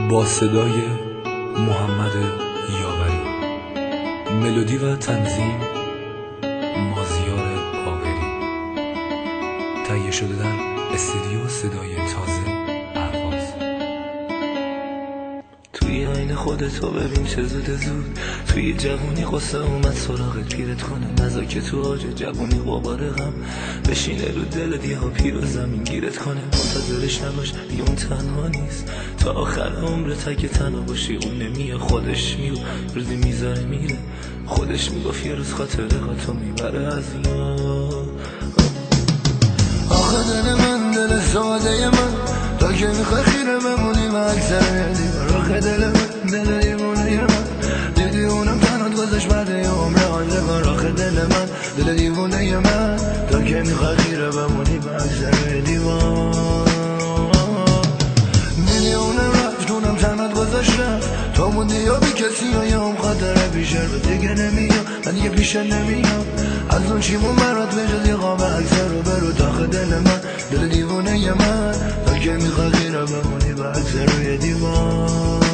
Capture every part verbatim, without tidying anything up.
با صدای محمد یاوری، ملودی و تنظیم مازیار باقری، تهیه شده در استودیو صدای تازه اهواز. توی عین خودتو ببین چه زود زود، توی جوونی قصه اومد سراغت پیرت کنه، نزا که تو آج جوونی غبار غم بشینه رو دل دیها پیر و زمین گیرت کنه. منتظرش نباش دیگه اون تنها نیست، تا آخر عمرت اگه تنها باشی اون نمیه، خودش میو روزی میذاره میره، خودش میگفت یه روز خاطره ها تو میبره از یاد. آخه دل من دل ساده من، تا که میخوای خیره بمونی و اکثر دیوار. آخه دل من دل دیوونه من، دیدی اونم تنات گذاشت بعد یه عمر آزگار. آخه دل من دل دیوونه من، تا که میخوای خیره بمونی و اکثر دیوار. دیدی اونم رفت اونم تنات گذاشت رفت، تا موندی یا بی کسی و یا هم خاطره پیشه رو دیگه نمیام، من دیگه پیشه نمیام. از اون چیمون برات بجز یه قاب اکثر رو برو. داخل دل من دل دیوونه من، تا که میخوای خیره بمونی و اکثر روی دیوار.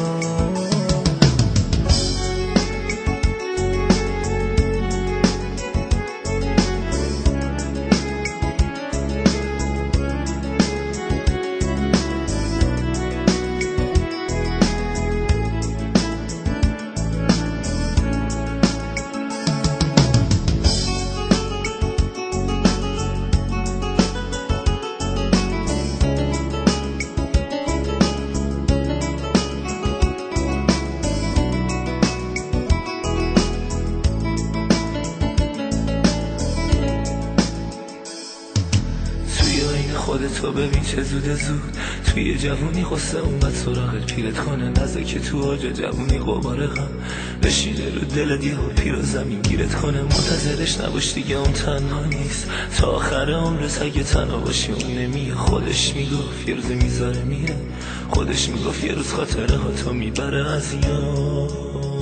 خودتو ببین چه زود زود، توی جوونی قصه اومد سراغت پیرت کنه، نزا که تو آج جوونی غبار غم بشینه رو دل دیها پیر و زمین گیرت کنه. منتظرش نباش دیگه اون تنها نیست، تا آخر عمرت اگه تنها باشی اون نمیه، خودش میگفت یه روز میذاره میره، خودش میگفت یه روز خاطره ها تو میبره از یاد.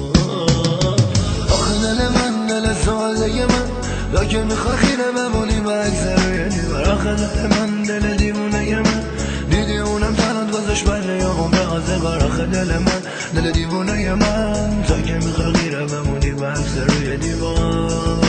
آخه دل من دل ساده من، تا که میخوای خیره بمونی و اکثر دیوار. آخه دل من دل دیوونه من، دیدی اونم تنات گذاشت بره یا عمر آزگار. آخه دل من دل دیوونه من، تا که میخوای خیره بمونی و اکثر روی دیوار.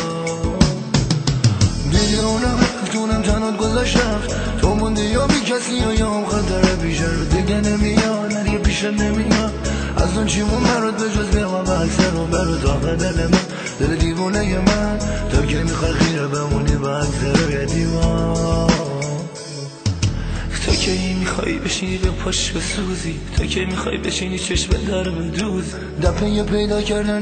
دیدی اونم رفت اونم تنات گذاشت رفت، تو موندی یا بی کسی و یا هم خاطره پیشه رو دیگه نمیاد، نه دیگه پیشه نمیاد. از اون چیمون برات بجز بیقا و اکثر رو برو. داخل دل من دل دیوونه من، تا که میخوای خیره بمونی و اکثر روی دیوار. تو که این میخوایی بشینی به پاش بسوزی، تو که میخوایی بشینی چشم در بدوز، دپه پیدا کردن